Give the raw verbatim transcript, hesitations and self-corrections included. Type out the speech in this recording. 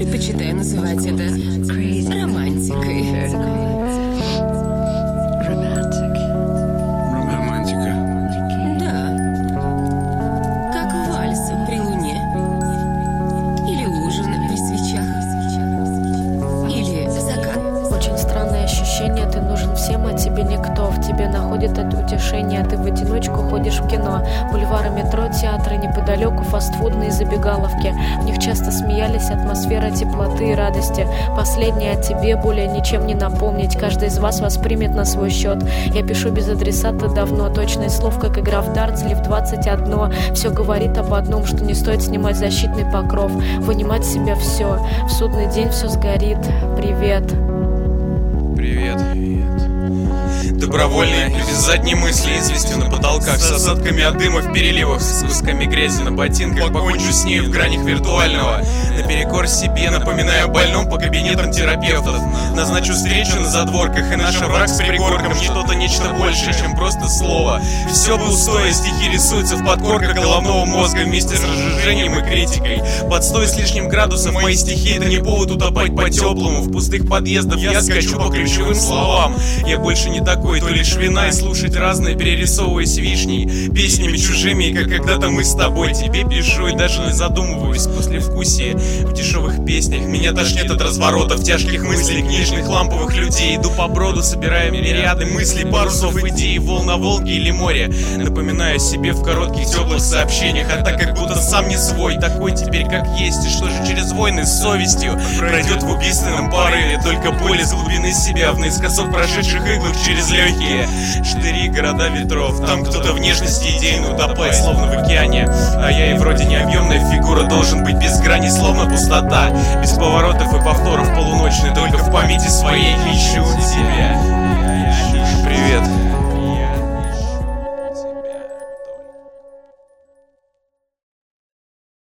Предпочитаю называть это романтикой. Романтика. Да. Как вальс при луне. Или ужин при свечах. Или закат. Очень странное ощущение, ты нужен всем, а тебе никто. В тебе находит это утешение, ты в одиночку ходишь в кино. Бульвары, метро, театры, неподалеку фастфудные забегаловки. В них часто смеялись, атмосфера теплоты и радости. Последнее о тебе более ничем не напомнить. Каждый из вас воспримет на свой счет. Я пишу без адресата давно. Точность слов, как игра в дартс или в двадцать одно. Все говорит об одном, что не стоит снимать защитный покров. Вынимать с себя все. В судный день все сгорит. Привет. Привет. Добровольные, без задней мысли, известью на потолках, с осадками от дыма в переливах, с кусками грязи на ботинках. Покончу с ней в гранях виртуального, наперекор себе, напоминая о больном по кабинетам терапевтов. Назначу встречу на задворках, и наш овраг с пригорком что-то нечто большее, чем просто слово. Все пустое, стихи рисуются в подкорках головного мозга вместе с разжижением и критикой. Под сто с лишним градусов мои стихи — это не повод утопать по-теплому. В пустых подъездах я скачу по ключевым словам. Я больше не такой, то лишь вина и слушать разное, перерисовываясь вишней, песнями чужими, как когда-то мы с тобой. Тебе пишу и даже не задумываюсь послевкусие в дешевых песнях. Меня тошнит от разворотов, тяжких мыслей, книжных ламповых людей. Иду по броду, собирая мириады мыслей, парусов, идей, волн на Волге или море. Напоминаю себе в коротких теплых сообщениях, а так как будто сам не свой, такой теперь как есть. И что же через войны с совестью пройдет в убийственном порыве? Только боль из глубины себя в наискосок прошедших иглах через легкие штыри города ветров. Там кто-то в нежности идейно утопает, словно в океане. А я и вроде необъемная фигура, должен быть без грани, словно пустота. Без поворотов и повторов полуночной, только в памяти своей ищу тебя.